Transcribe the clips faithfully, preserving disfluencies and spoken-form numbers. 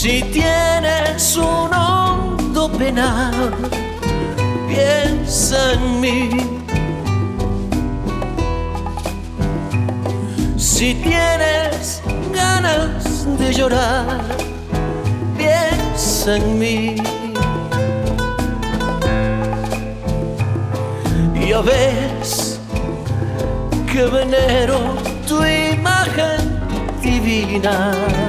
Si tienes un hondo penal, piensa en mí. Si tienes ganas de llorar, piensa en mí. Ya ves que venero tu imagen divina,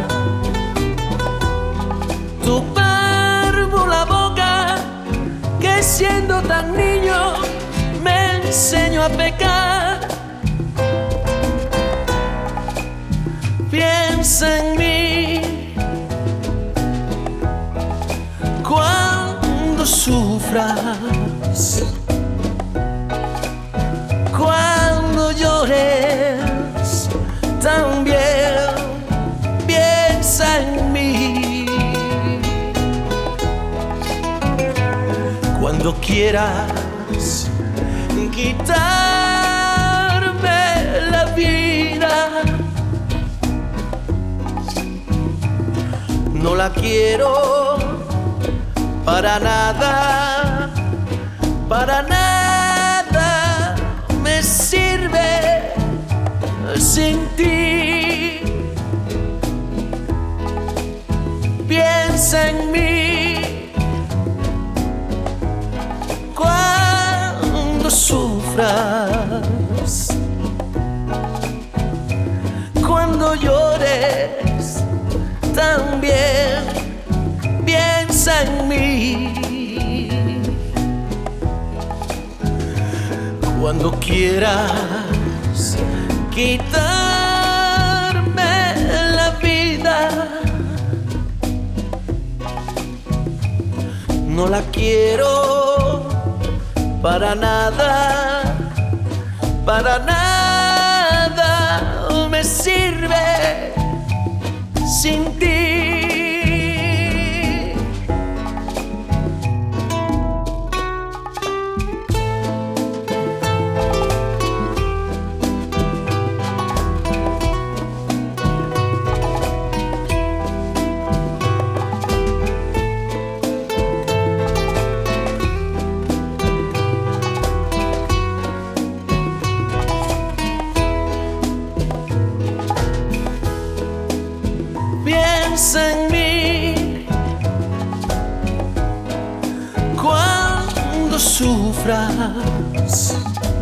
tu párvula boca que siendo tan niño me enseñó a pecar. Piensa en mí cuando sufras, cuando llores, también piensa en mí. Cuando quieras quitarme la vida, no la quiero para nada, para nada me sirve sin ti. Piensa en mí cuando sufras, cuando llores, también piensa en mí. Cuando quieras quitarme la vida, no la quiero para nada, para nada me sirve sin ti. Piensa en mí cuando sufras,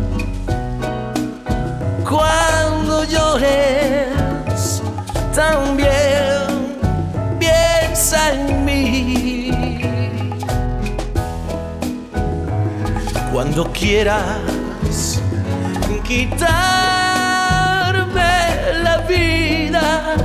cuando llores, también piensa en mí. Cuando quieras quitarme la vida,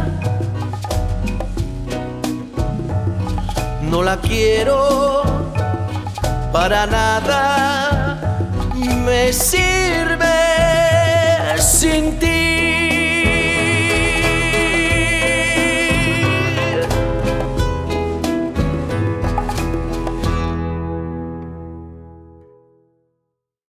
no la quiero para nada, me sirve sin ti.